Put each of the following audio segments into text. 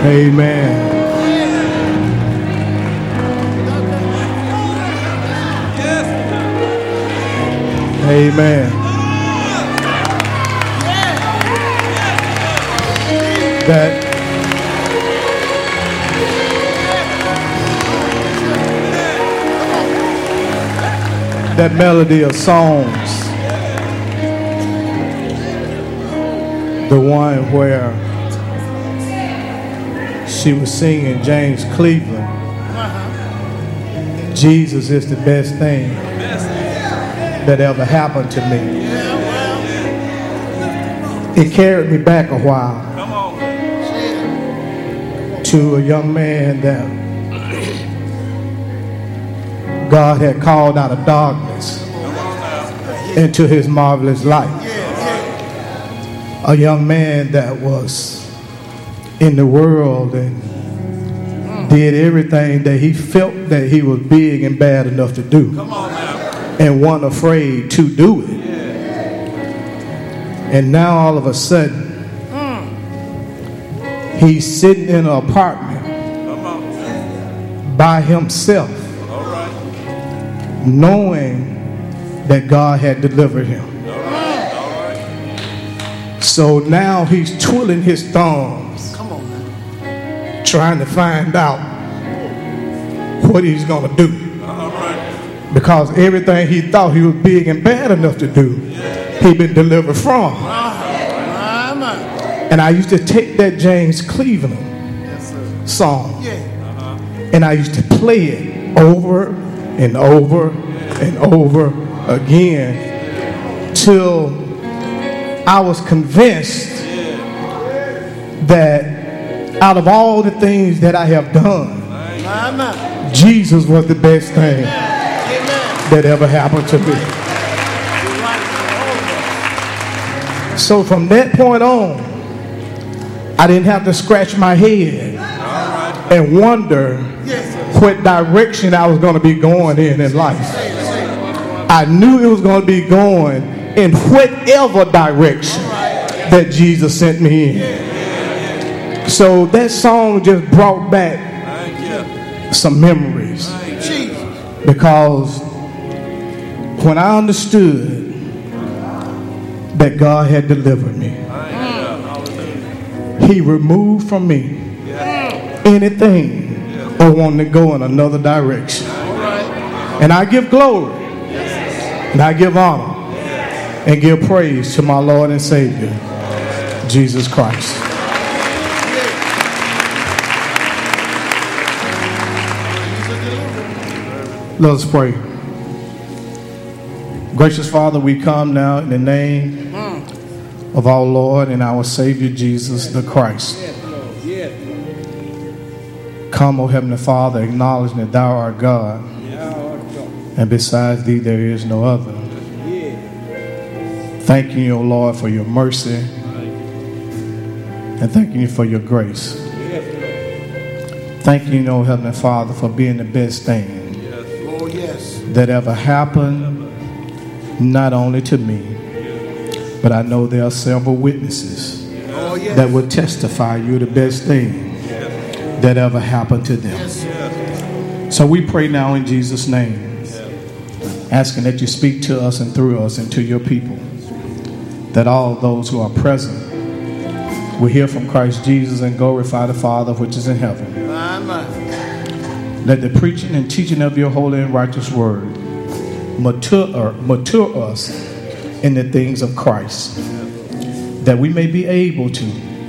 Amen. Amen. That melody of songs, the one where she was singing James Cleveland, Jesus is the best thing that ever happened to me. It carried me back a while to a young man that God had called out of darkness into his marvelous light. A young man that was in the world and did everything that he felt that he was big and bad enough to do, and wasn't afraid to do it. And now all of a sudden, he's sitting in an apartment by himself, knowing that God had delivered him. So now he's twiddling his thumbs, trying to find out what he's going to do. Because everything he thought he was big and bad enough to do, he'd been delivered from. And I used to take that James Cleveland song, and I used to play it over and over and over again till I was convinced that out of all the things that I have done, Jesus was the best thing that ever happened to me. So from that point on, I didn't have to scratch my head and wonder what direction I was going to be going in life. I knew it was going to be going in whatever direction that Jesus sent me in. So that song just brought back some memories, because when I understood that God had delivered me, he removed from me anything or wanting to go in another direction. And I give glory and I give honor and give praise to my Lord and Savior, Jesus Christ. Let us pray. Gracious Father, we come now in the name of our Lord and our Savior, Jesus the Christ. Come, O Heavenly Father, acknowledging that Thou art God, and besides Thee there is no other. Thanking You, O Lord, for Your mercy, and thanking You for Your grace. Thanking You, O Heavenly Father, for being the best thing that ever happened, not only to me, but I know there are several witnesses that will testify You're the best thing that ever happened to them. So we pray now in Jesus' name, asking that You speak to us and through us and to Your people, that all those who are present will hear from Christ Jesus and glorify the Father which is in heaven. Let the preaching and teaching of Your holy and righteous word mature us in the things of Christ, that we may be able to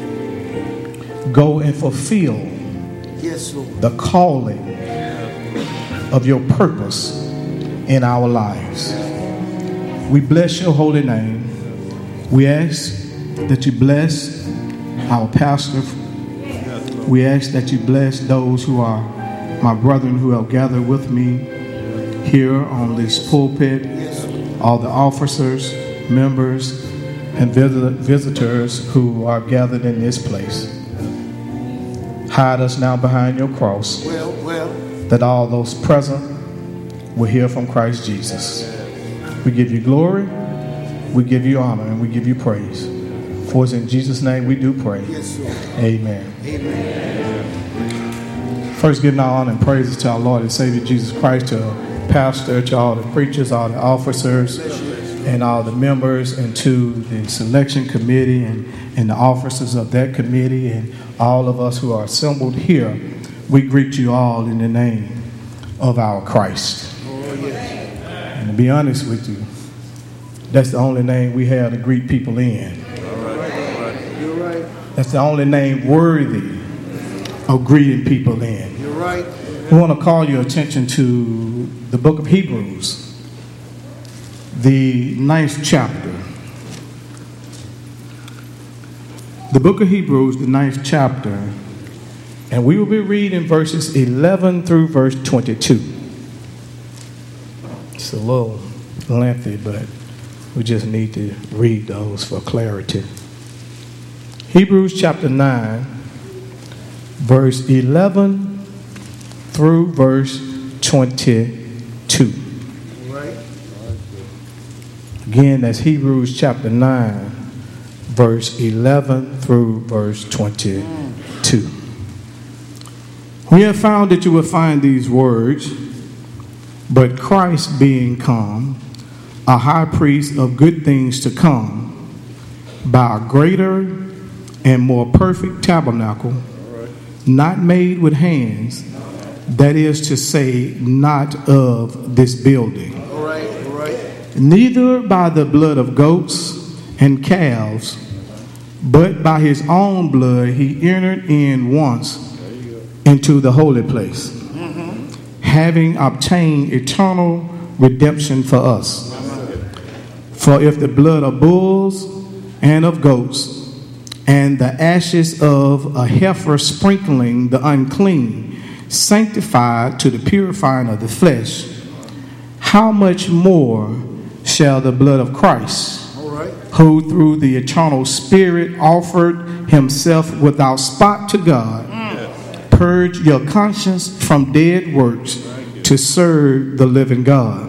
go and fulfill the calling of Your purpose in our lives. We bless Your holy name. We ask that You bless our pastor. We ask that You bless those who are my brethren who have gathered with me here on this pulpit, all the officers, members, and visitors who are gathered in this place. Hide us now behind Your cross, that all those present will hear from Christ Jesus. We give You glory, we give You honor, and we give You praise. For it's in Jesus' name we do pray. Yes, Lord. Amen. Amen. First, giving our honor and praises to our Lord and Savior Jesus Christ, to our pastor, to all the preachers, all the officers, and all the members, and to the selection committee and the officers of that committee, and all of us who are assembled here. We greet you all in the name of our Christ. Oh, yes. And to be honest with you, that's the only name we have to greet people in. You're right. That's the only name worthy of greeting people in. You're right. We want to call your attention to the book of Hebrews, the 9th chapter. The book of Hebrews, the 9th chapter, and we will be reading verses 11 through verse 22. It's a little lengthy, but we just need to read those for clarity. Hebrews chapter 9, verse 11 through verse 22. Right. Again, that's Hebrews chapter 9, verse 11 through verse 22. We have found that you will find these words, but Christ being come, a high priest of good things to come, by a greater and more perfect tabernacle, not made with hands, that is to say, not of this building. All right. Neither by the blood of goats and calves, but by his own blood he entered in once into the holy place, having obtained eternal redemption for us. For if the blood of bulls and of goats and the ashes of a heifer sprinkling the unclean sanctified to the purifying of the flesh, how much more shall the blood of Christ, who through the eternal Spirit offered himself without spot to God, purge your conscience from dead works to serve the living God?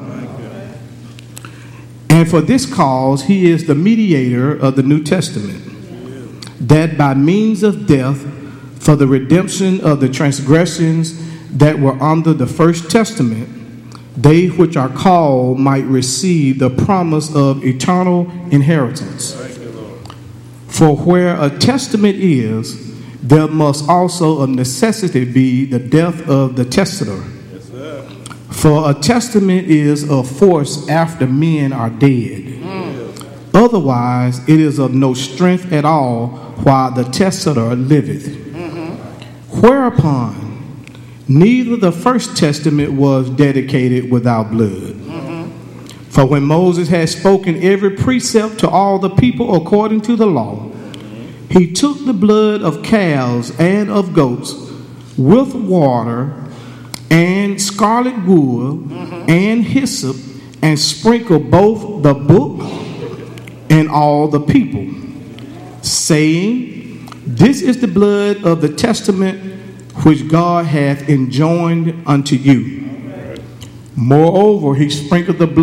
And for this cause he is the mediator of the New Testament, that by means of death for the redemption of the transgressions that were under the first testament, they which are called might receive the promise of eternal inheritance. For where a testament is, there must also of necessity be the death of the testator. For a testament is of force after men are dead. Otherwise, it is of no strength at all while the testator liveth. Whereupon, neither the first testament was dedicated without blood. For when Moses had spoken every precept to all the people according to the law, he took the blood of calves and of goats with water and scarlet wool and hyssop, and sprinkled both the book and all the people, saying, This is the blood of the testament which God hath enjoined unto you. Moreover, he sprinkled with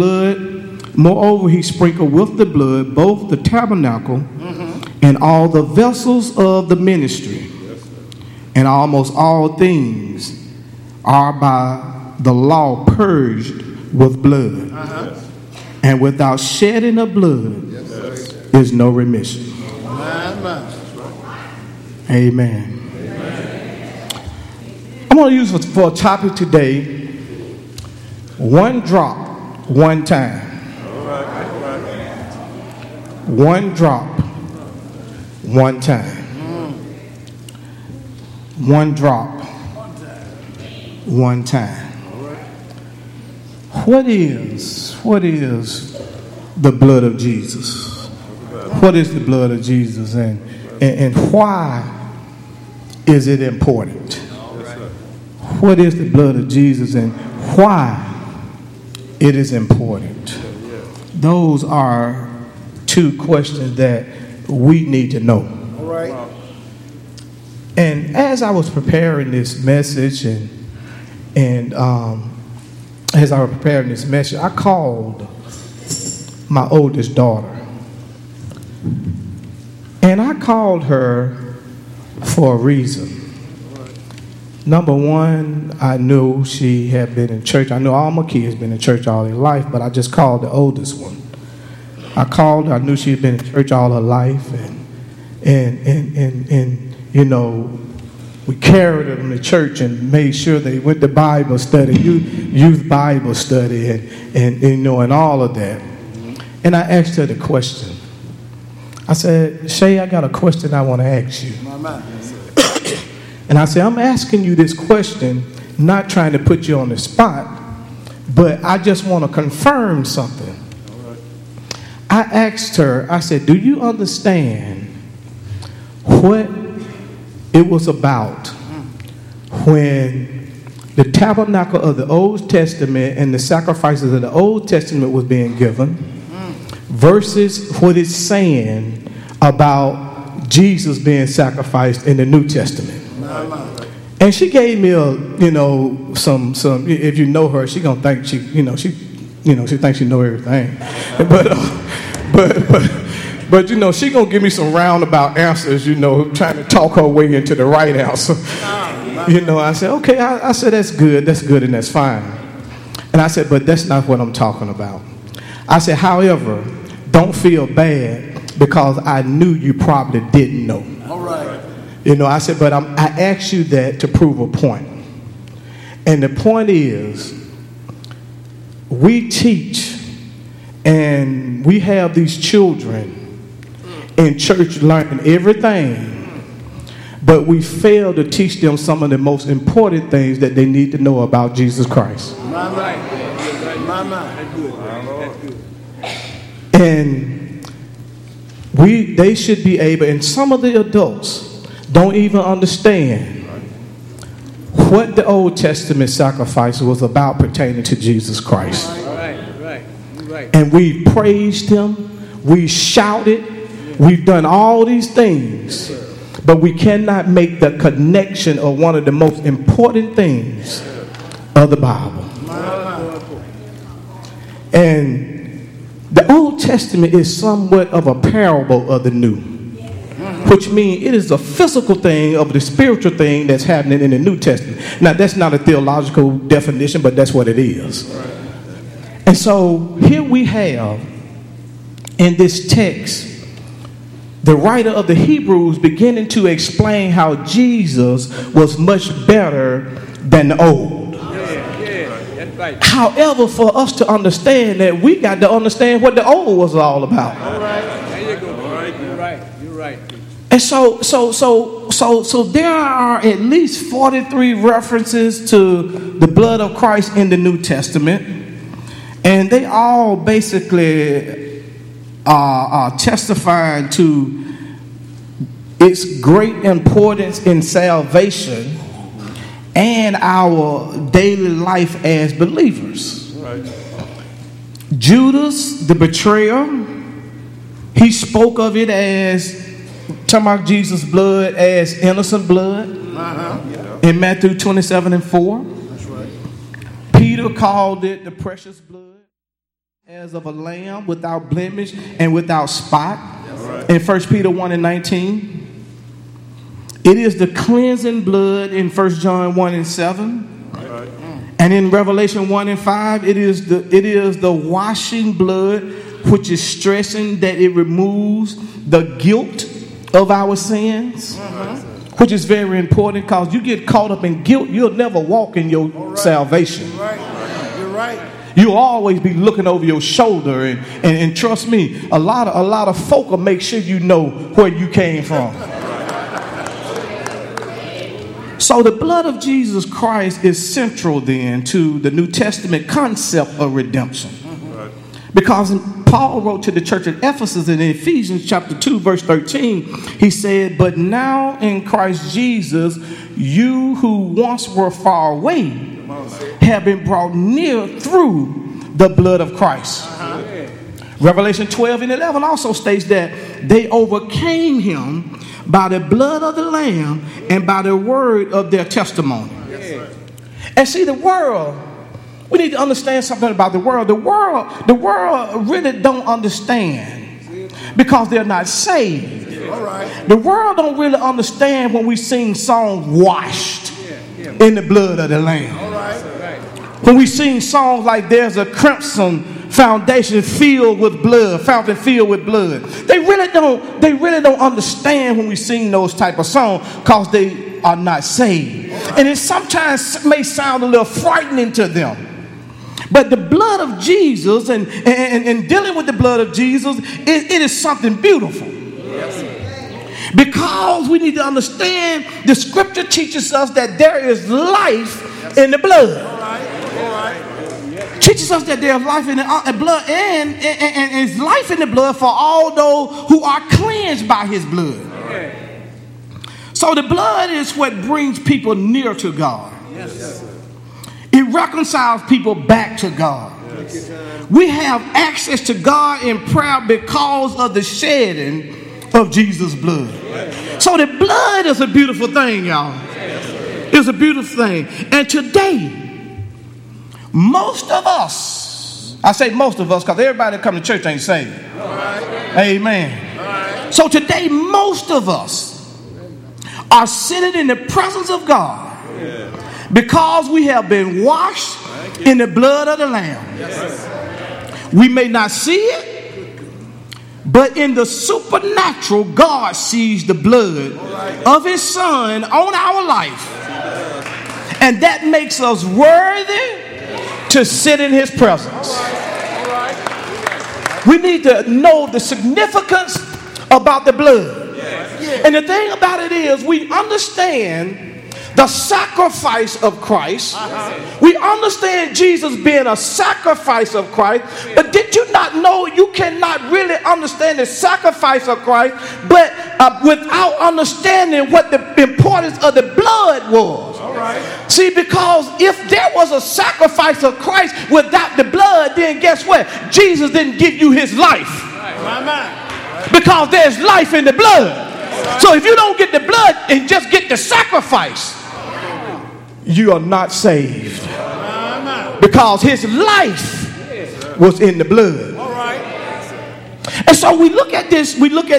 the blood both the tabernacle and all the vessels of the ministry. And almost all things are by the law purged with blood. And without shedding of blood is no remission. Amen. I'm going to use for a topic today, one drop, one time. One drop, one time. One drop, one time. What is the blood of Jesus? What is the blood of Jesus, and why is it important? What is the blood of Jesus and why it is important? Those are two questions that we need to know. All right. And as I was preparing this message and as I was preparing this message, I called my oldest daughter. And I called her for a reason. Number one, I knew she had been in church. I knew all my kids been in church all their life, but I just called the oldest one. I called her. I knew she had been in church all her life, and you know, we carried them to church and made sure they went to Bible study, youth Bible study, and you know, and all of that. And I asked her the question. I said, Shay, I got a question I want to ask you. And I said, I'm asking you this question, not trying to put you on the spot, but I just want to confirm something. I asked her, I said, do you understand what it was about when the tabernacle of the Old Testament and the sacrifices of the Old Testament was being given versus what it's saying about Jesus being sacrificed in the New Testament? And she gave me some if you know her, she gonna think she thinks she know everything, but you know, she gonna give me some roundabout answers, you know, trying to talk her way into the right answer. You know, I said, okay, I said that's good, and that's fine. And I said, but that's not what I'm talking about. I said, however, don't feel bad because I knew you probably didn't know. All right. You know, I said, but I asked you that to prove a point. And the point is, we teach and we have these children in church learning everything, but we fail to teach them some of the most important things that they need to know about Jesus Christ. And they should be able, and some of the adults don't even understand what the Old Testament sacrifice was about pertaining to Jesus Christ. Right. And we praised him, we shouted, we've done all these things, but we cannot make the connection of one of the most important things of the Bible. And the Old Testament is somewhat of a parable of the New, which means it is a physical thing of the spiritual thing that's happening in the New Testament. Now, that's not a theological definition, but that's what it is. And so here we have in this text the writer of the Hebrews beginning to explain how Jesus was much better than the old. That's right. However, for us to understand that, we got to understand what the old was all about. All right. There you go. All right. You're right. And so there are at least 43 references to the blood of Christ in the New Testament. And they all basically are testifying to its great importance in salvation and our daily life as believers. Right. Judas, the betrayer, he spoke of it as, talking about Jesus' blood as innocent blood in Matthew 27:4. That's right. Peter called it the precious blood as of a lamb without blemish and without spot. Right. In 1 Peter 1:19. It is the cleansing blood in 1 John 1:7. Right. And in Revelation 1:5, it is the washing blood, which is stressing that it removes the guilt of our sins, which is very important, because you get caught up in guilt, you'll never walk in your salvation. Right. You're right. You'll always be looking over your shoulder, and trust me, a lot of folk will make sure you know where you came from. So the blood of Jesus Christ is central then to the New Testament concept of redemption. Because Paul wrote to the church at Ephesus in Ephesians chapter 2 verse 13, he said, "But now in Christ Jesus, you who once were far away have been brought near through the blood of Christ." Revelation 12:11 also states that they overcame him by the blood of the Lamb and by the word of their testimony. And see, the world, we need to understand something about the world. The world really don't understand because they're not saved. All right. The world don't really understand when we sing songs washed in the blood of the Lamb. All right. When we sing songs like there's a crimson foundation filled with blood, fountain filled with blood. They really don't understand when we sing those type of songs because they are not saved. And it sometimes may sound a little frightening to them. But the blood of Jesus and dealing with the blood of Jesus, it is something beautiful. Because we need to understand the scripture teaches us that there is life in the blood. Teaches us that there is life in the blood and is life in the blood for all those who are cleansed by his blood. So the blood is what brings people near to God. It reconciles people back to God. We have access to God in prayer because of the shedding of Jesus' blood. So the blood is a beautiful thing, y'all. It's a beautiful thing. And today, most of us, I say most of us because everybody that come to church ain't saved. Amen. So today, most of us are sitting in the presence of God because we have been washed in the blood of the Lamb. We may not see it, but in the supernatural, God sees the blood of his son on our life. And that makes us worthy to sit in his presence. We need to know the significance about the blood. And the thing about it is we understand the sacrifice of Christ. We understand Jesus being a sacrifice of Christ. But did you not know you cannot really understand the sacrifice of Christ but without understanding what the importance of the blood was? See, because if there was a sacrifice of Christ without the blood, then guess what? Jesus didn't give you his life. Because there's life in the blood. So if you don't get the blood and just get the sacrifice, you are not saved. Because his life was in the blood. And so we look at this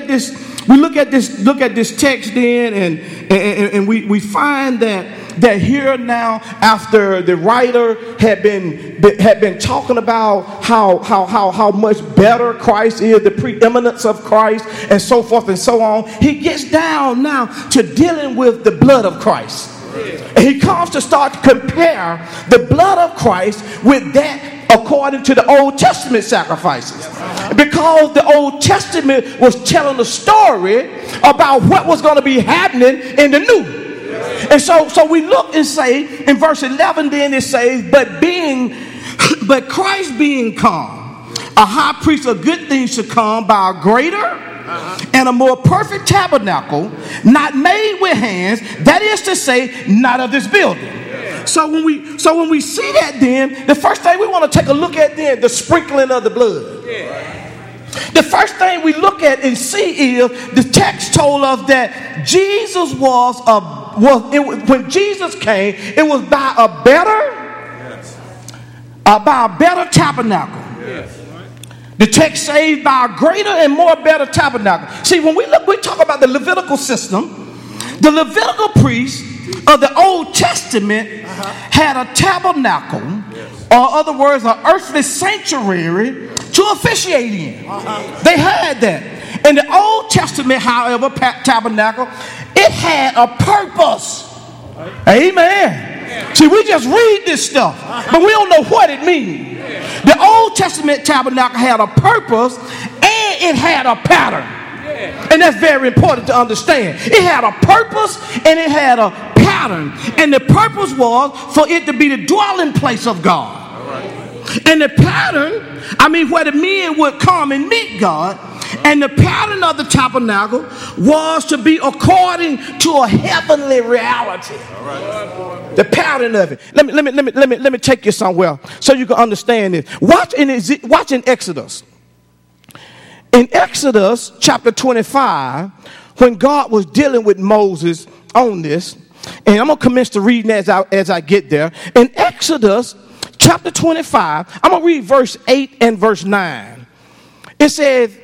text then, and we find that here now, after the writer had been talking about how much better Christ is, the preeminence of Christ, and so forth and so on, he gets down now to dealing with the blood of Christ. And he comes to start to compare the blood of Christ with that according to the Old Testament sacrifices. Because the Old Testament was telling a story about what was going to be happening in the New. And so we look and say in verse 11 then it says, but Christ being come, a high priest of good things to come by a greater and a more perfect tabernacle, not made with hands, that is to say, not of this building. So when we see that, then the first thing we want to take a look at then the sprinkling of the blood. The first thing we look at and see is the text told us that Jesus when Jesus came, it was by a better tabernacle. The text says by a greater and more better tabernacle. See, when we talk about the Levitical system, the Levitical priest of the Old Testament had a tabernacle, or other words, an earthly sanctuary to officiate in. They had that. In the Old Testament, however, tabernacle, it had a purpose. Amen. See, we just read this stuff, but we don't know what it means. The Old Testament tabernacle had a purpose and it had a pattern. And that's very important to understand. It had a purpose and it had a pattern. And the purpose was for it to be the dwelling place of God. And the pattern, where the men would come and meet God. And the pattern of the tabernacle was to be according to a heavenly reality. The pattern of it. Let me take you somewhere so you can understand this. Watch in Exodus. In Exodus chapter 25, when God was dealing with Moses on this, and I'm going to commence to read as I get there. In Exodus chapter 25, I'm going to read verse 8 and verse 9. It says,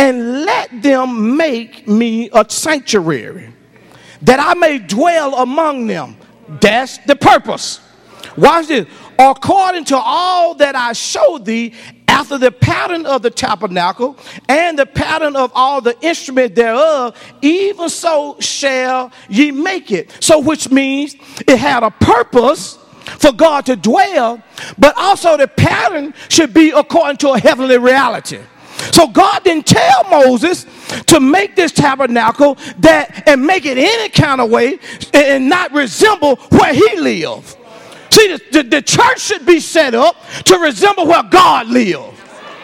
and let them make me a sanctuary, that I may dwell among them. That's the purpose. Watch this. According to all that I showed thee, after the pattern of the tabernacle and the pattern of all the instruments thereof, even so shall ye make it. So which means it had a purpose for God to dwell, but also the pattern should be according to a heavenly reality. So God didn't tell Moses to make this tabernacle and make it any kind of way and not resemble where he lived. See, the church should be set up to resemble where God lives.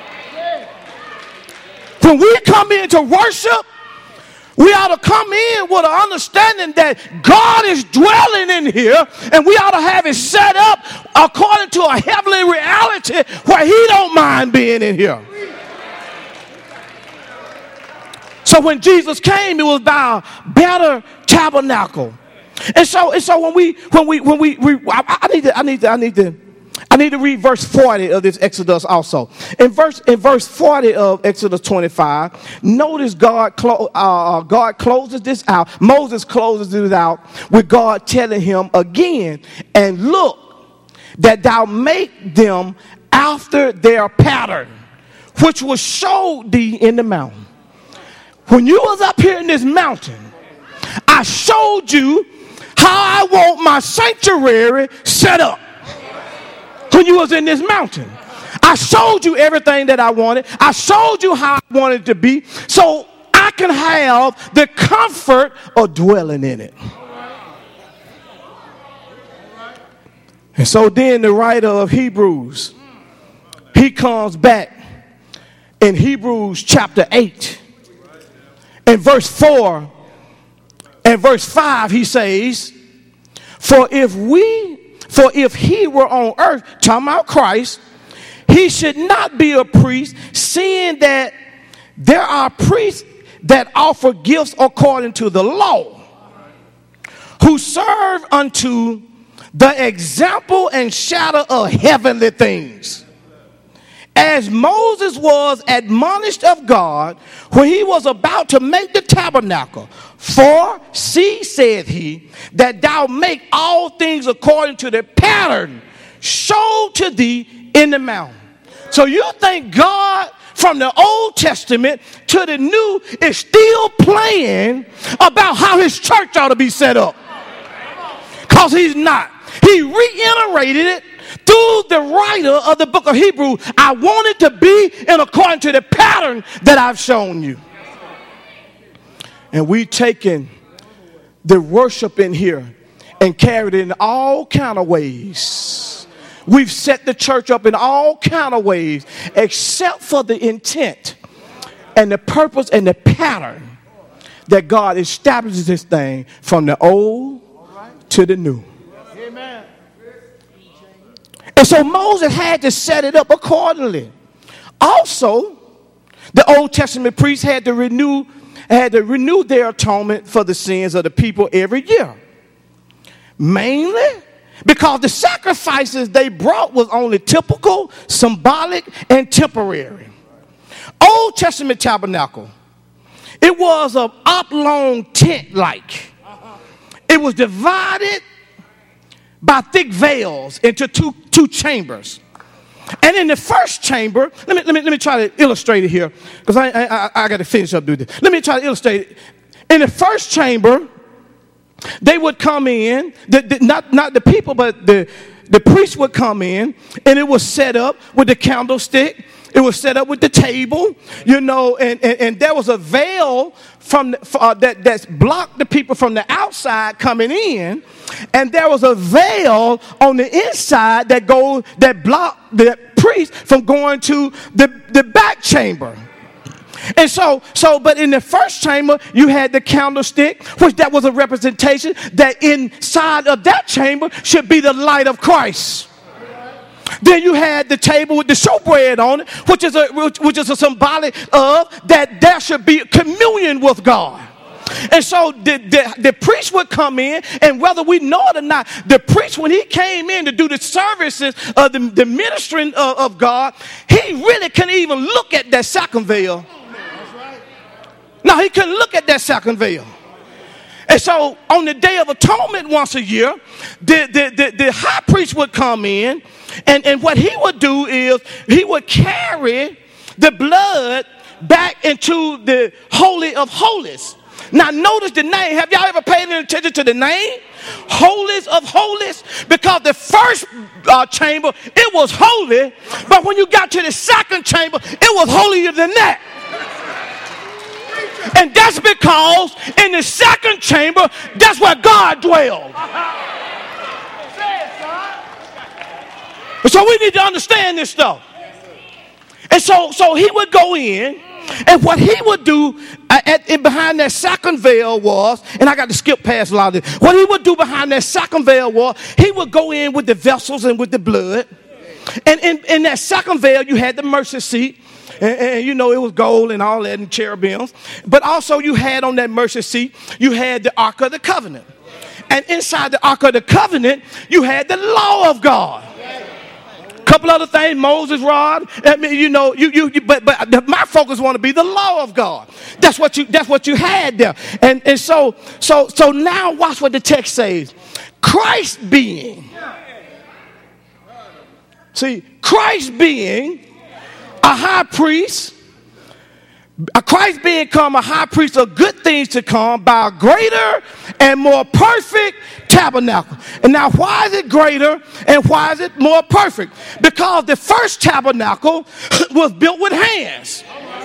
When we come in to worship, we ought to come in with an understanding that God is dwelling in here, and we ought to have it set up according to a heavenly reality where he don't mind being in here. So when Jesus came, it was by a better tabernacle. And so I need to read verse 40 of this Exodus also. In verse 40 of Exodus 25, notice God closes this out. Moses closes it out with God telling him again, and look, that thou make them after their pattern, which was showed thee in the mountain. When you was up here in this mountain, I showed you how I want my sanctuary set up. When you was in this mountain, I showed you everything that I wanted. I showed you how I wanted it to be, so I can have the comfort of dwelling in it. And so then the writer of Hebrews, he comes back in Hebrews chapter 8 and verse 4 and verse 5, he says, For if he were on earth, talking about Christ, he should not be a priest, seeing that there are priests that offer gifts according to the law, who serve unto the example and shadow of heavenly things. As Moses was admonished of God when he was about to make the tabernacle. For, see, said he, that thou make all things according to the pattern showed to thee in the mountain. So you think God from the Old Testament to the New is still playing about how his church ought to be set up? Because he's not. He reiterated it through the writer of the book of Hebrews. I want it to be in according to the pattern that I've shown you. And we've taken the worship in here and carried it in all kind of ways. We've set the church up in all kind of ways, except for the intent and the purpose and the pattern that God establishes this thing from the old to the new. Amen. And so Moses had to set it up accordingly. Also, the Old Testament priests had to renew their atonement for the sins of the people every year. Mainly because the sacrifices they brought was only typical, symbolic, and temporary. Old Testament tabernacle, it was an oblong tent-like. It was divided by thick veils into two chambers. And in the first chamber, let me try to illustrate it here, because I got to finish up doing this. Let me try to illustrate it. In the first chamber, they would come in, not the people, but the priest would come in, and it was set up with the candlestick. It was set up with the table, and there was a veil that blocked the people from the outside coming in, and there was a veil on the inside that blocked the priest from going to the back chamber. And but in the first chamber, you had the candlestick, which that was a representation that inside of that chamber should be the light of Christ. Then you had the table with the showbread on it, which is a symbolic of that there should be communion with God. And so the priest would come in, and whether we know it or not, the priest, when he came in to do the services of the ministering of God, he really couldn't even look at that second veil. Now, he couldn't look at that second veil. And so on the Day of Atonement once a year, the high priest would come in, and what he would do is he would carry the blood back into the Holy of Holies. Now notice the name. Have y'all ever paid any attention to the name? Holies of Holies. Because the first chamber, it was holy, but when you got to the second chamber, it was holier than that. And that's because in the second chamber, that's where God dwelled. So we need to understand this stuff. And so he would go in, and what he would do behind that second veil was, and I got to skip past a lot of this. What he would do behind that second veil was, he would go in with the vessels and with the blood. And in that second veil, you had the mercy seat. And you know, it was gold and all that and cherubims. But also you had on that mercy seat, you had the Ark of the Covenant. And inside the Ark of the Covenant, you had the law of God. Couple other things, Moses' rod. I mean, you know, but my focus want to be the law of God. That's what you had there. And so now watch what the text says. Christ being a high priest, Christ become a high priest of good things to come by a greater and more perfect tabernacle. And now why is it greater and why is it more perfect? Because the first tabernacle was built with hands.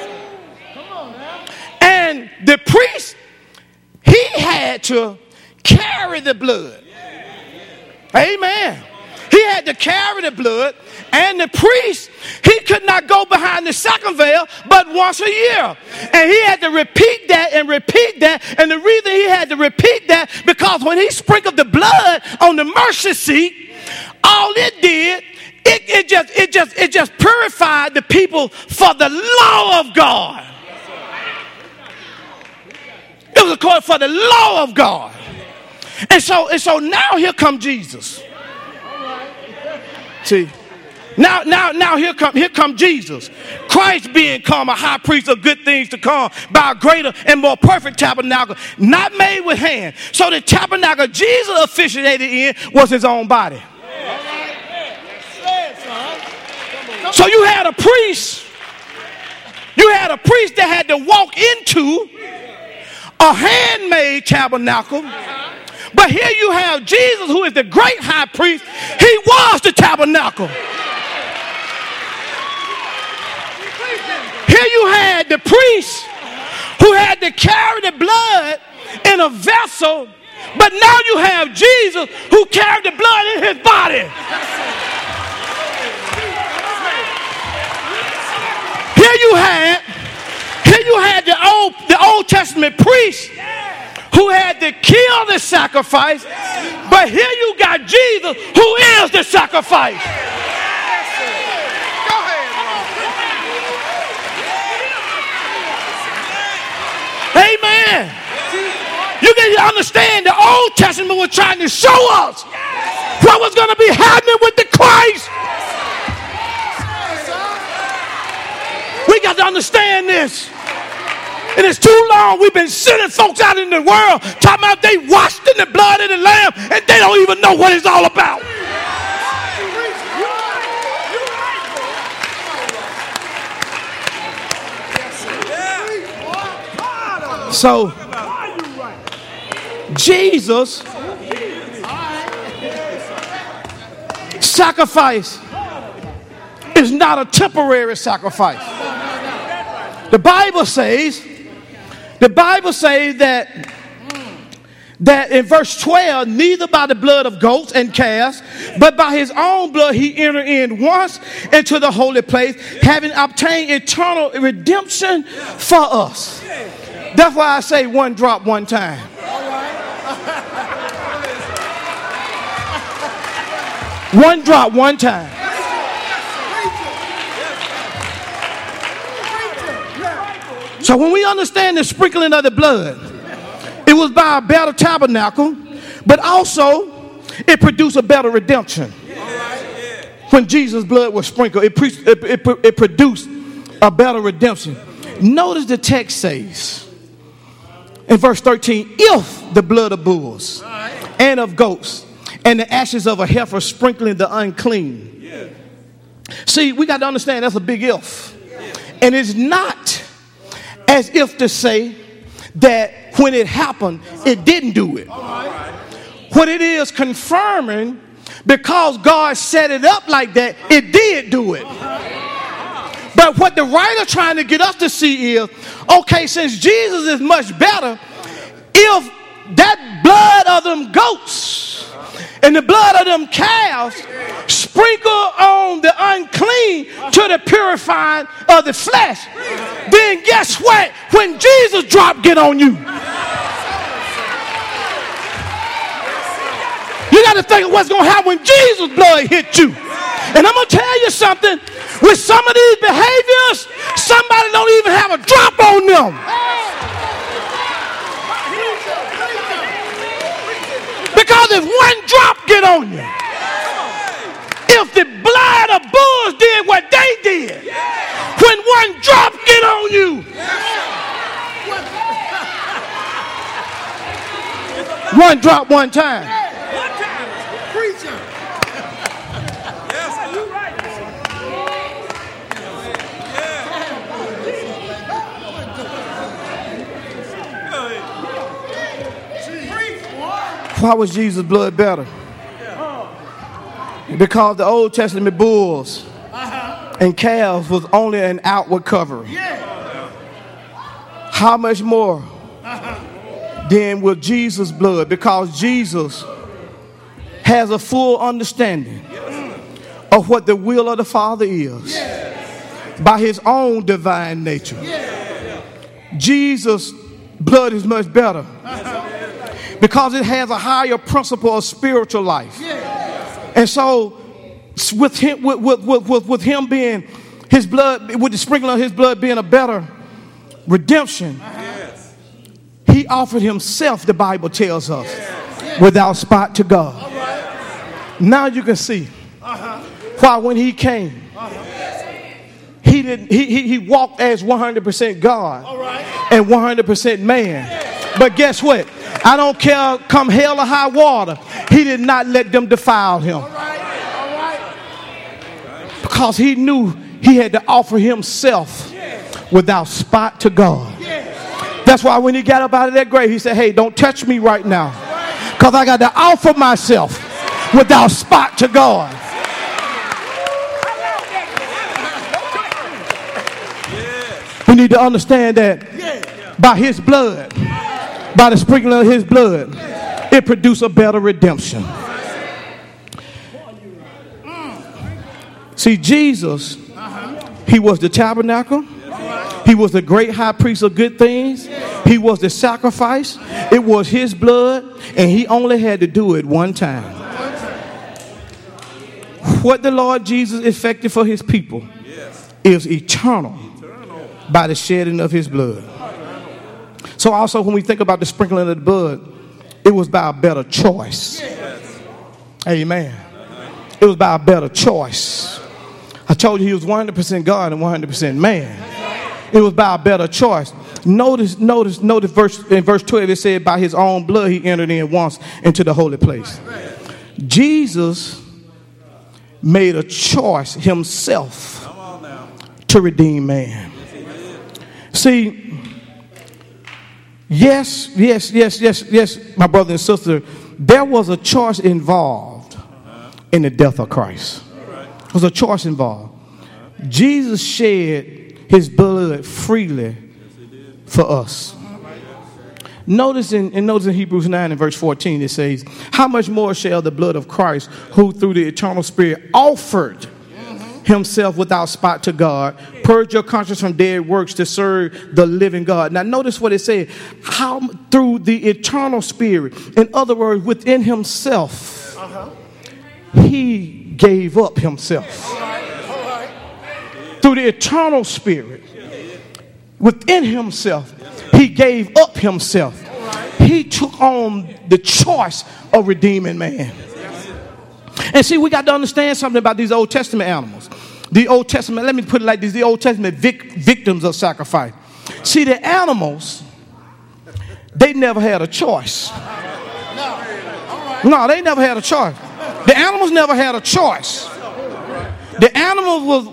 And the priest, he had to carry the blood. Amen. He had to carry the blood, and the priest, he could not go behind the second veil but once a year. And he had to repeat that and repeat that. And the reason he had to repeat that, because when he sprinkled the blood on the mercy seat, all it did, it just purified the people for the law of God. It was according for the law of God. And so now here comes Jesus. See, now here come Jesus. Christ become a high priest of good things to come by a greater and more perfect tabernacle, not made with hand. So the tabernacle Jesus officiated in was his own body. So you had a priest that had to walk into a handmade tabernacle. But here you have Jesus, who is the great high priest. He was the tabernacle. Here you had the priest who had to carry the blood in a vessel. But now you have Jesus who carried the blood in his body. Here you had the Old Testament priest who had to kill the sacrifice, but here you got Jesus who is the sacrifice. Go ahead. Amen. You can understand the Old Testament was trying to show us what was going to be happening with the Christ. We got to understand this. And it's too long we've been sending folks out in the world talking about they washed in the blood of the Lamb and they don't even know what it's all about. So Jesus sacrifice is not a temporary sacrifice. The Bible says that in verse 12, neither by the blood of goats and calves, but by his own blood he entered in once into the holy place, having obtained eternal redemption for us. That's why I say one drop, one time. One drop, one time. So when we understand the sprinkling of the blood, it was by a better tabernacle, but also it produced a better redemption. When Jesus' blood was sprinkled, it produced a better redemption. Notice the text says, in verse 13, if the blood of bulls and of goats and the ashes of a heifer sprinkling the unclean. Yeah. See, we got to understand that's a big if. And it's not as if to say that when it happened, it didn't do it. What it is confirming, because God set it up like that, it did do it. But what the writer trying to get us to see is, okay, since Jesus is much better, if that blood of them goats and the blood of them calves sprinkle on the unclean to the purifying of the flesh, then guess what? When Jesus drop, get on you. You got to think of what's going to happen when Jesus' blood hit you. And I'm going to tell you something. With some of these behaviors, somebody don't even have a drop on them. Because if one drop get on you, if the blood of bulls did what they did, when one drop get on you, one drop one time. Why was Jesus' blood better? Because the Old Testament bulls and calves was only an outward covering. How much more then with Jesus' blood? Because Jesus has a full understanding of what the will of the Father is by his own divine nature. Jesus' blood is much better because it has a higher principle of spiritual life. And so with him being his blood, with the sprinkling of his blood being a better redemption, he offered himself, the Bible tells us, without spot to God. Now you can see why when he came, he walked as 100% God and 100% man. But guess what? I don't care, come hell or high water, he did not let them defile him. Because he knew he had to offer himself without spot to God. That's why when he got up out of that grave, he said, hey, don't touch me right now, because I got to offer myself without spot to God. We need to understand that by his blood, by the sprinkling of his blood, it produced a better redemption. See, Jesus, he was the tabernacle. He was the great high priest of good things. He was the sacrifice. It was his blood, and he only had to do it one time. What the Lord Jesus effected for his people is eternal by the shedding of his blood. So also when we think about the sprinkling of the blood, it was by a better choice. Amen. It was by a better choice. I told you he was 100% God and 100% man. It was by a better choice. Notice verse, in verse 12 it said, by his own blood he entered in once into the holy place. Jesus made a choice himself to redeem man. See, yes, my brother and sister, there was a choice involved in the death of Christ. There was a choice involved. Jesus shed his blood freely for us. Notice in Hebrews 9 and verse 14 it says, how much more shall the blood of Christ, who through the eternal Spirit offered himself without spot to God, purge your conscience from dead works to serve the living God. Now notice what it said, how through the eternal Spirit, in other words, within himself, he gave up himself. Through the eternal Spirit, within himself, he gave up himself. He took on the choice of redeeming man. And see, we got to understand something about these Old Testament animals. The Old Testament, let me put it like this, the Old Testament victims of sacrifice. See, the animals, they never had a choice. No, they never had a choice. The animals never had a choice. The animals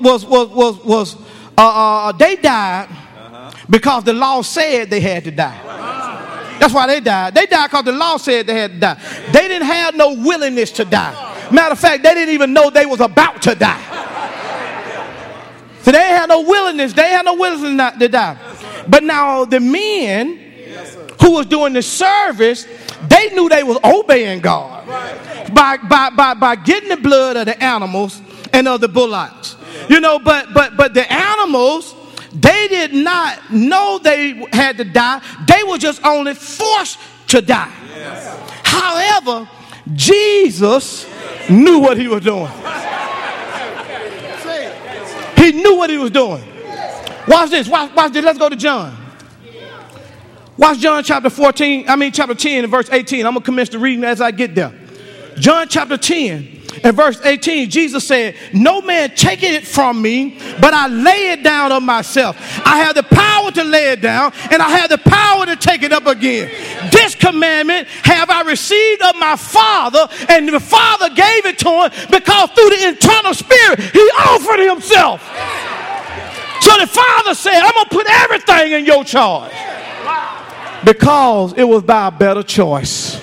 they died because the law said they had to die. That's why they died. They died because the law said they had to die. They didn't have no willingness to die. Matter of fact, they didn't even know they was about to die. So they had no willingness. They had no willingness to die. But now the men who was doing the service, they knew they was obeying God by getting the blood of the animals and of the bullocks. You know, but the animals, they did not know they had to die. They were just only forced to die. However, Jesus knew what he was doing. He knew what he was doing. Watch this. Watch this. Let's go to John. Watch John chapter 10 and verse 18. I'm going to commence the reading as I get there. John chapter 10 and verse 18, Jesus said, no man taketh it from me, but I lay it down of myself. I have the power to lay it down, and I have the power to take it up again. This commandment have I received of my Father, and the Father gave it to him because through the internal spirit, he offered himself. So the Father said, I'm going to put everything in your charge. Because it was by a better choice.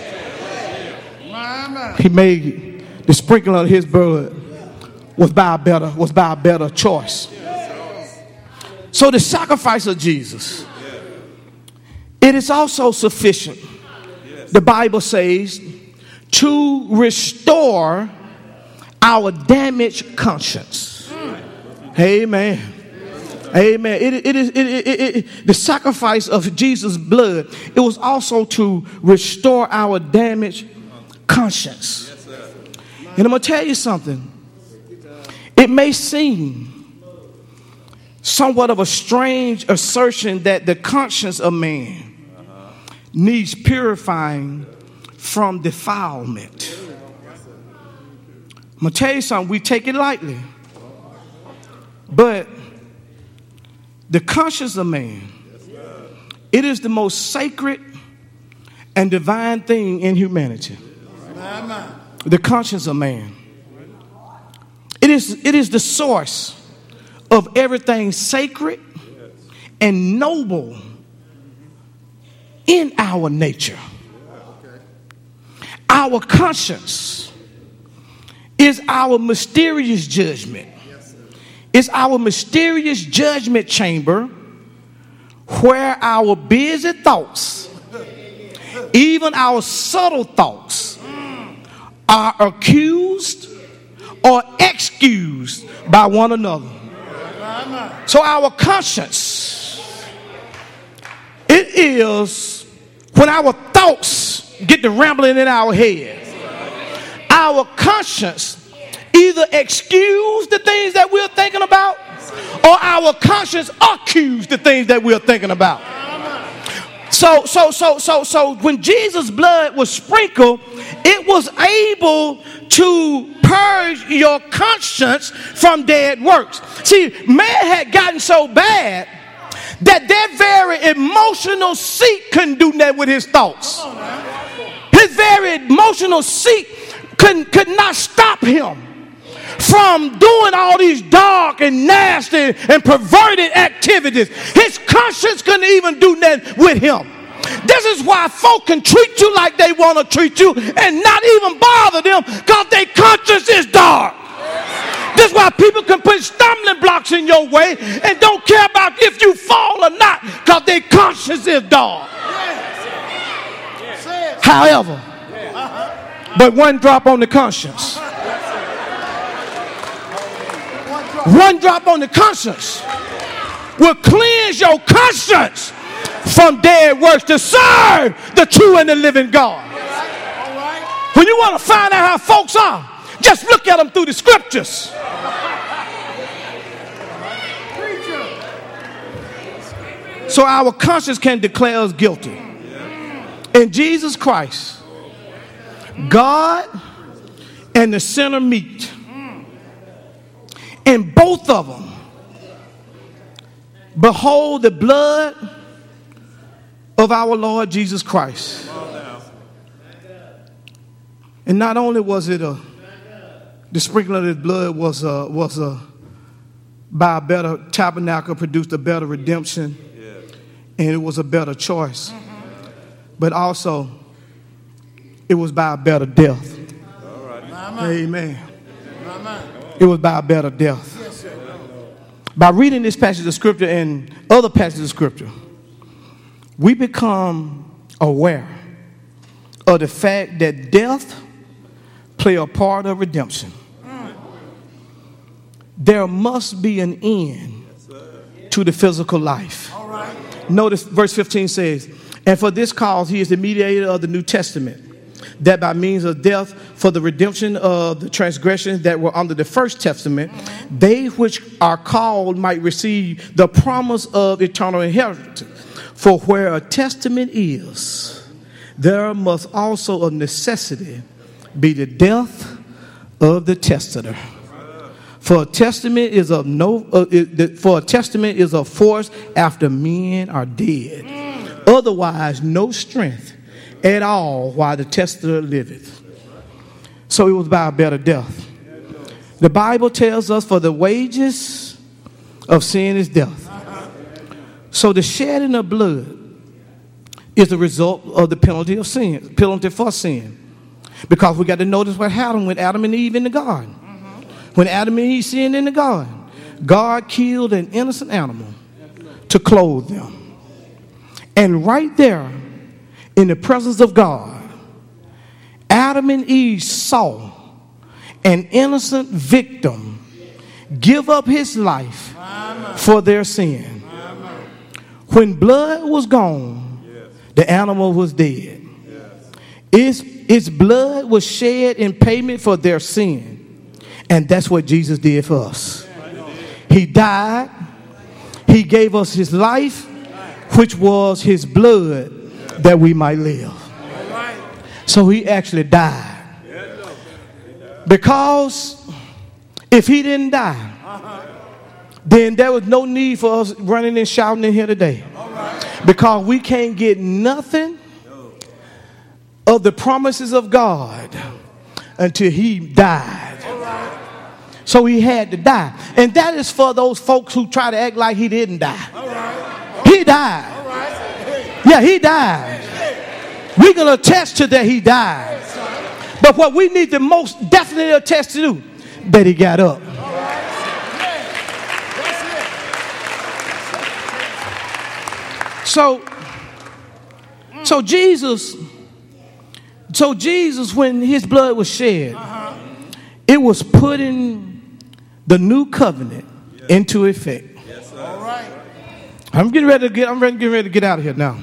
He made the sprinkling of his blood was by a better choice. So the sacrifice of Jesus, it is also sufficient, the Bible says, to restore our damaged conscience. Amen. Amen. The sacrifice of Jesus' blood, it was also to restore our damaged conscience. And I'm going to tell you something. It may seem somewhat of a strange assertion that the conscience of man needs purifying from defilement. I'm going to tell you something. We take it lightly. But the conscience of man, it is the most sacred and divine thing in humanity. The conscience of man. It is the source of everything sacred and noble in our nature. Our conscience is our mysterious judgment. It's our mysterious judgment chamber where our busy thoughts, even our subtle thoughts, are accused or excused by one another. So our conscience, it is when our thoughts get to rambling in our head. Our conscience either excuse the things that we're thinking about, or our conscience accuse the things that we're thinking about. So when Jesus' blood was sprinkled, it was able to purge your conscience from dead works. See, man had gotten so bad that very emotional seat couldn't do that with his thoughts. His very emotional seat could not stop him from doing all these dark and nasty and perverted activities. His conscience couldn't even do that with him. This is why folk can treat you like they want to treat you and not even bother them because their conscience is dark. This is why people can put stumbling blocks in your way and don't care about if you fall or not because their conscience is dark. However, but one drop on the conscience. One drop on the conscience will cleanse your conscience from dead works to serve the true and the living God. When you want to find out how folks are, just look at them through the scriptures. So our conscience can declare us guilty. In Jesus Christ, God and the sinner meet. And both of them behold the blood of our Lord Jesus Christ. And not only was it the sprinkling of his blood was by a better tabernacle, produced a better redemption, and it was a better choice. But also, it was by a better death. Amen. It was by a better death. By reading this passage of scripture and other passages of scripture, we become aware of the fact that death play a part of redemption. There must be an end to the physical life. Notice verse 15 says, and for this cause he is the mediator of the New Testament, that by means of death for the redemption of the transgressions that were under the first testament, they which are called might receive the promise of eternal inheritance. For where a testament is, there must also of necessity be the death of the testator. For a testament is of force after men are dead. Otherwise, no strength at all while the testator liveth. So it was by a better death. The Bible tells us, for the wages of sin is death. So the shedding of blood is the result of the penalty of sin, penalty for sin. Because we got to notice what happened with Adam and Eve in the garden. When Adam and Eve sinned in the garden, God killed an innocent animal to clothe them. And right there, in the presence of God, Adam and Eve saw an innocent victim give up his life for their sin. When blood was gone, the animal was dead. Its blood was shed in payment for their sin. And that's what Jesus did for us. He died. He gave us his life, which was his blood, that we might live. So he actually died. Because if he didn't die, then there was no need for us running and shouting in here today. Because we can't get nothing of the promises of God until he died. So he had to die. And that is for those folks who try to act like he didn't die. He died. Yeah, he died. We're going to attest to that he died. But what we need to most definitely attest to do, that he got up. So Jesus, when his blood was shed, it was putting the new covenant into effect. I'm getting ready to get out of here now.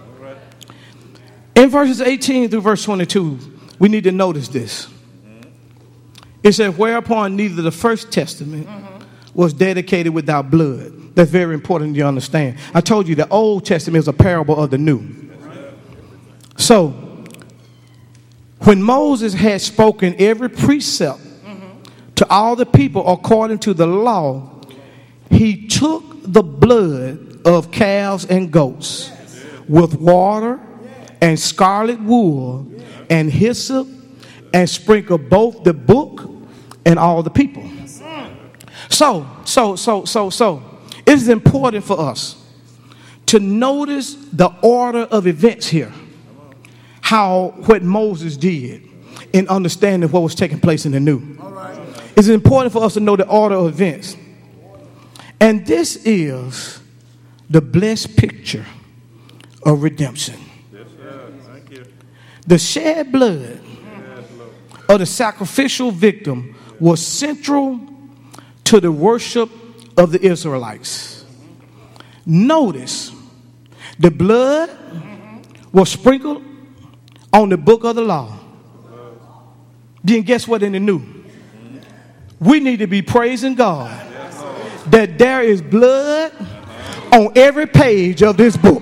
In verses 18 through verse 22, we need to notice this. It says, whereupon neither the first testament was dedicated without blood. That's very important you understand. I told you the Old Testament is a parable of the New. So, when Moses had spoken every precept to all the people according to the law, he took the blood of calves and goats with water and scarlet wool and hyssop and sprinkled both the book and all the people. So it is important for us to notice the order of events here. What Moses did in understanding what was taking place in the new. It's important for us to know the order of events. And this is the blessed picture of redemption. The shed blood of the sacrificial victim was central to the worship of the Israelites. Notice, the blood was sprinkled on the book of the law. Then guess what in the new? We need to be praising God that there is blood on every page of this book.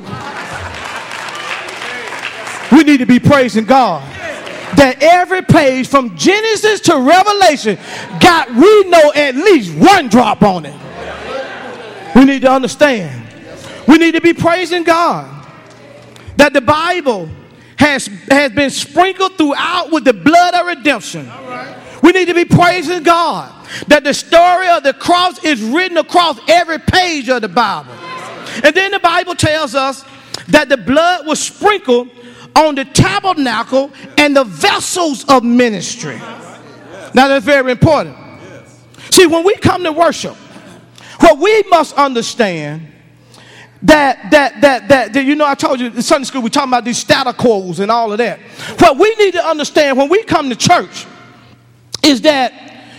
We need to be praising God that every page from Genesis to Revelation we know at least one drop on it. We need to understand. We need to be praising God that the Bible has been sprinkled throughout with the blood of redemption. We need to be praising God that the story of the cross is written across every page of the Bible. And then the Bible tells us that the blood was sprinkled on the tabernacle and the vessels of ministry. Now that's very important. See, when we come to worship, what we must understand that you know, I told you in Sunday school, we're talking about these status quos and all of that. What we need to understand when we come to church is that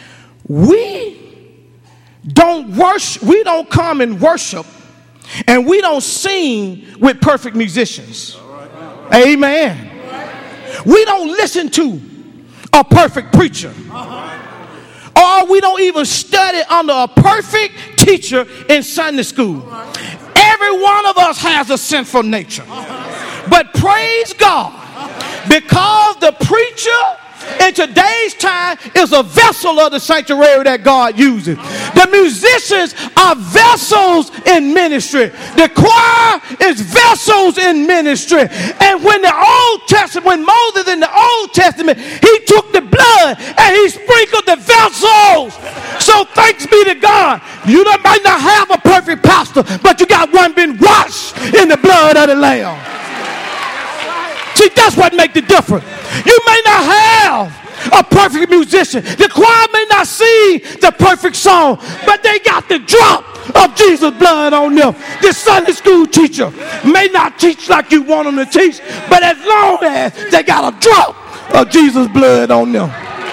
we don't come and worship, and we don't sing with perfect musicians. Amen. We don't listen to a perfect preacher. Or we don't even study under a perfect teacher in Sunday school. Every one of us has a sinful nature. But praise God, because the preacher in today's time is a vessel of the sanctuary that God uses. The musicians are vessels in ministry. The choir is vessels in ministry. And when Moses in the Old Testament, he took the blood and he sprinkled the vessels. So thanks be to God. You might not have a perfect pastor, but you got one been washed in the blood of the Lamb. See, that's what makes the difference. You may not have a perfect musician. The choir may not sing the perfect song, but they got the drop of Jesus' blood on them. The Sunday school teacher may not teach like you want them to teach, but as long as they got a drop of Jesus' blood on them.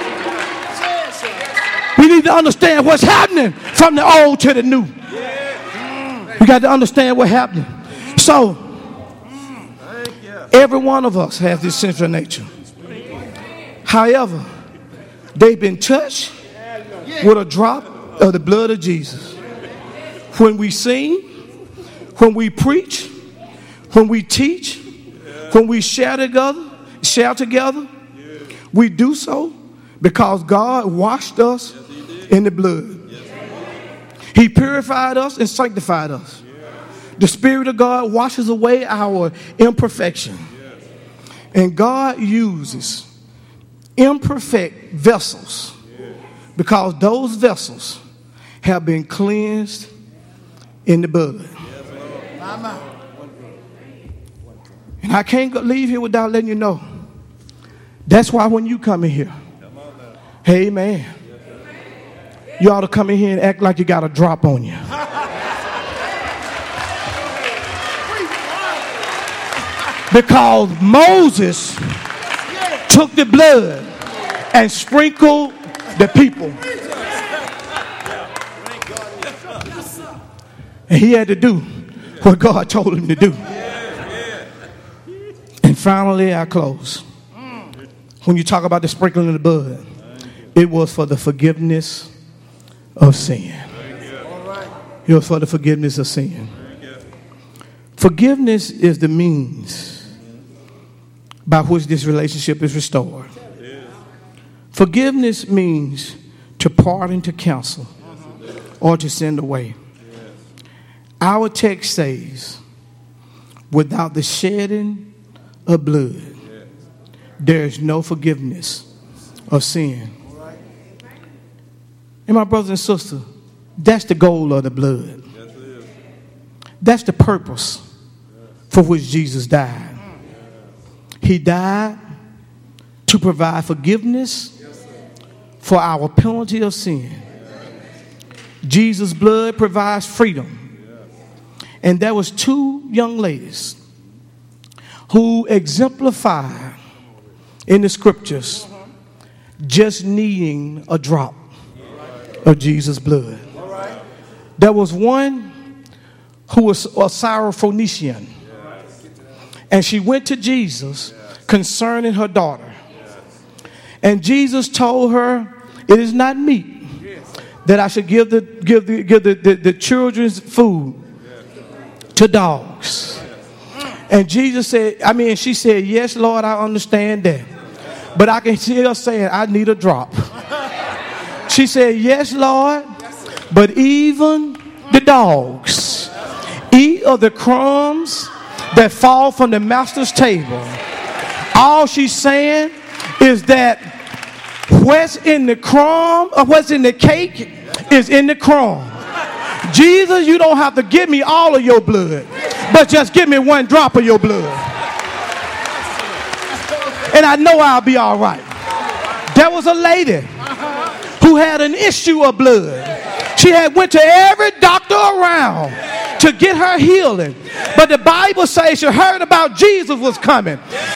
We need to understand what's happening from the old to the new. We got to understand what's happening. So, every one of us has this sinful nature. However, they've been touched with a drop of the blood of Jesus. When we sing, when we preach, when we teach, when we share together, we do so because God washed us in the blood. He purified us and sanctified us. The Spirit of God washes away our imperfection. And God uses imperfect vessels because those vessels have been cleansed in the blood. And I can't leave here without letting you know. That's why when you come in here, hey man, you ought to come in here and act like you got a drop on you. Because Moses took the blood and sprinkled the people. And he had to do what God told him to do. And finally, I close. When you talk about the sprinkling of the blood, it was for the forgiveness of sin. It was for the forgiveness of sin. Forgiveness is the means by which this relationship is restored. Forgiveness means to pardon, to cancel, or to send away. Our text says, without the shedding of blood, there is no forgiveness of sin. And my brothers and sisters, that's the goal of the blood. That's the purpose for which Jesus died. He died to provide forgiveness for our penalty of sin. Jesus' blood provides freedom. And there was two young ladies who exemplified in the scriptures just needing a drop of Jesus' blood. There was one who was a Syrophoenician, and she went to Jesus concerning her daughter. And Jesus told her, it is not meet that I should give the children's food to dogs. And Jesus said, she said, yes, Lord, I understand that. But I can hear her saying, I need a drop. She said, yes, Lord, but even the dogs eat of the crumbs that fall from the master's table. All she's saying is that what's in the crumb or what's in the cake is in the crumb. Jesus, you don't have to give me all of your blood, but just give me one drop of your blood. And I know I'll be all right. There was a lady who had an issue of blood. She had went to every doctor around to get her healing. But the Bible says she heard about Jesus was coming.